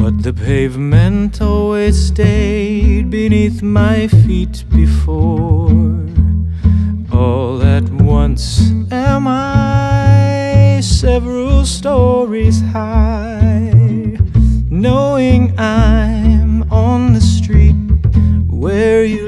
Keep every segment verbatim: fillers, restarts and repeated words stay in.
But the pavement always stayed beneath my feet before. All at once am I several stories high, knowing I'm on the street where you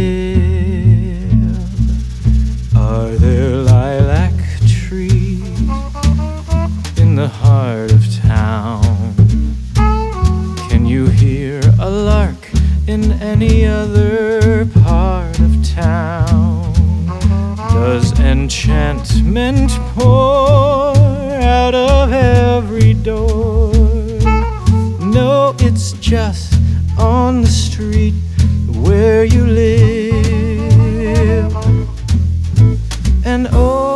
live. Are there lilac trees in the heart of town? Can you hear a lark in any other part of town? Does enchantment pour out of every door? No, it's just on the street where you live. And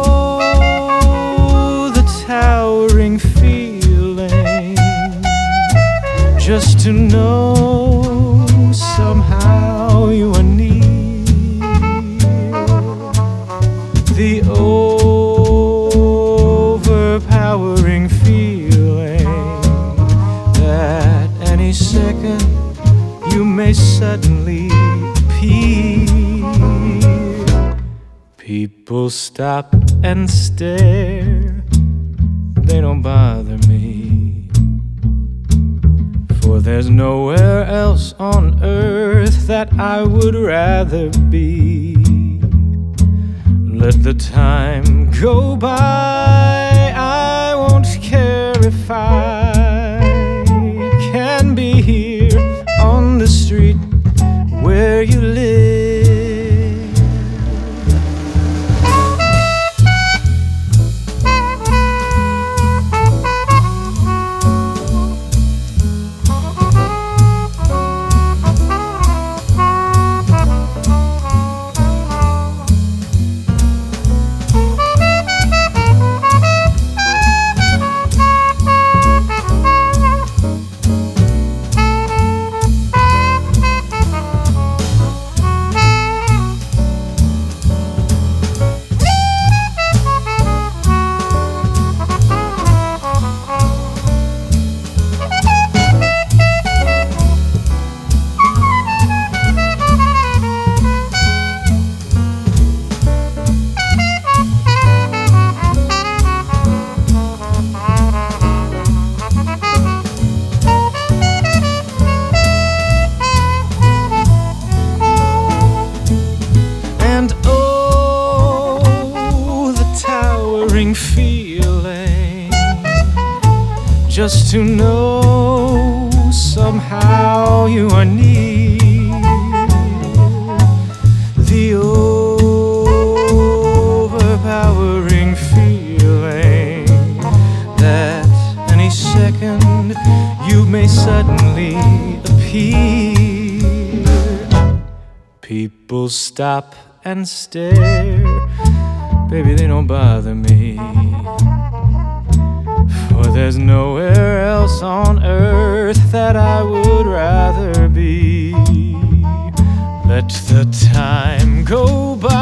oh, the towering feeling, just to know somehow you are near. The overpowering feeling that any second you may suddenly appear. People stop and stare, they don't bother me, for there's nowhere else on earth that I would rather be. Let the time go by, I won't care if I can be here on the street where you live. Feeling, just to know somehow you are near. The overpowering feeling that any second you may suddenly appear. People stop and stare, baby, they don't bother me, for there's nowhere else on earth that I would rather be. Let the time go by,